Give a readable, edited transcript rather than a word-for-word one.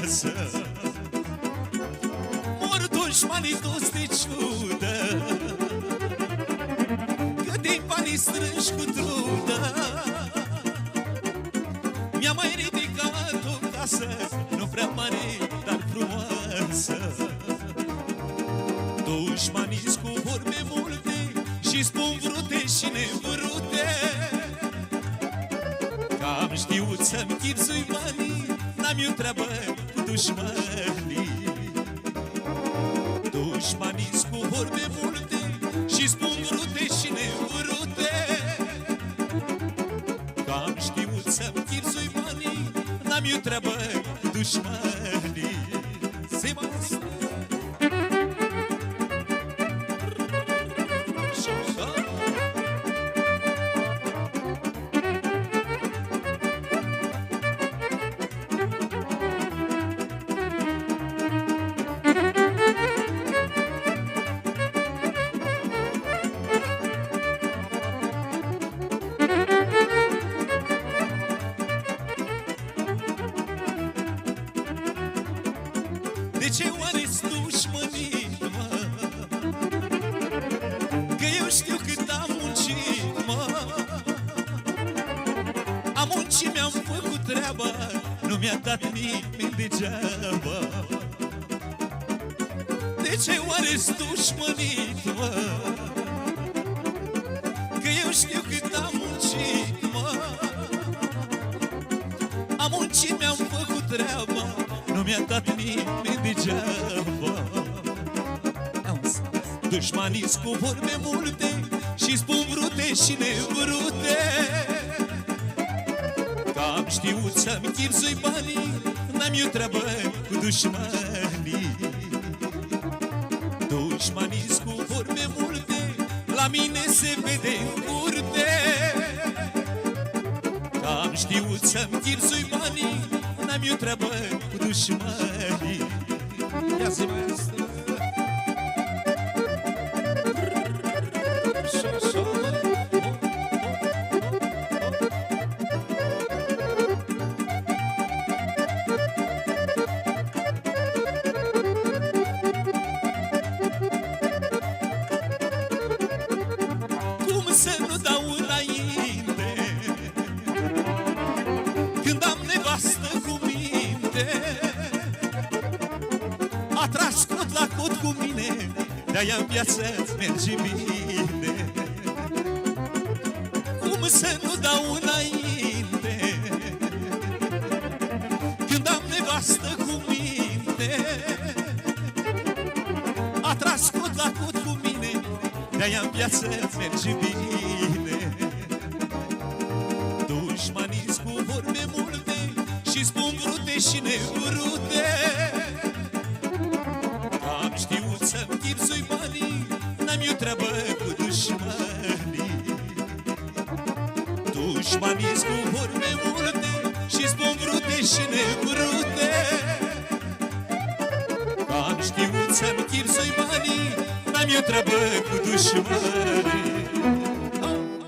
frumoasă. Mor dușmanii toți de ciudă, că din banii strângi cu trudă. Mi-a mai ridicat o casă, nu prea mare, dar frumoasă. Dușmanii-s cu vorbe multe și spun vrute și nevrute, că am știut să-mi chipsui banii, n-am eu treabă cu dușmanii. Dușmanii-s cu vorbe multe și spun vrute și nevrute, că am știut să-mi chipsui banii, n-am eu treabă cu dușmanii. Se mă de ce oare-s dușmănit, mă? Că eu știu cât am muncit, mă. Am muncit, mi-am făcut treaba, nu mi-a dat nimeni degeaba. De ce oare-s dușmănit, mă? Că eu știu cât am muncit, mă. Am muncit, mi-am făcut treaba, nu mi-a dat nimeni degeaba. Dușmanii-s cu vorbe multe și spun vrute și nevrute, că am știut să-mi chipsui banii, n-am eu treabă cu dușmanii. Dușmanii-s cu vorbe multe, la mine se vede în curte, că am știut să-mi chipsui banii, n-am eu treabă cu dușmanii. Ia zi mai asta. Cum să nu dau înainte când am nevastă cu minte? A tras cot la cot cu mine, de-aia în viață-ți merge bine. Cum să nu dau înainte când am nevastă cu minte? A tras cot la cot cu mine, de-aia în viață-ți merge bine. Dușmanii-s cu vorbe multe și spun vrute și nevrute, că am știut să-mi chipsui banii, n-am eu treabă cu dușmanii. Dușmanii-s cu vorbe multe și spun vrute și nevrute, că am știut să-mi chipsui banii, n-am eu treabă cu dușmanii.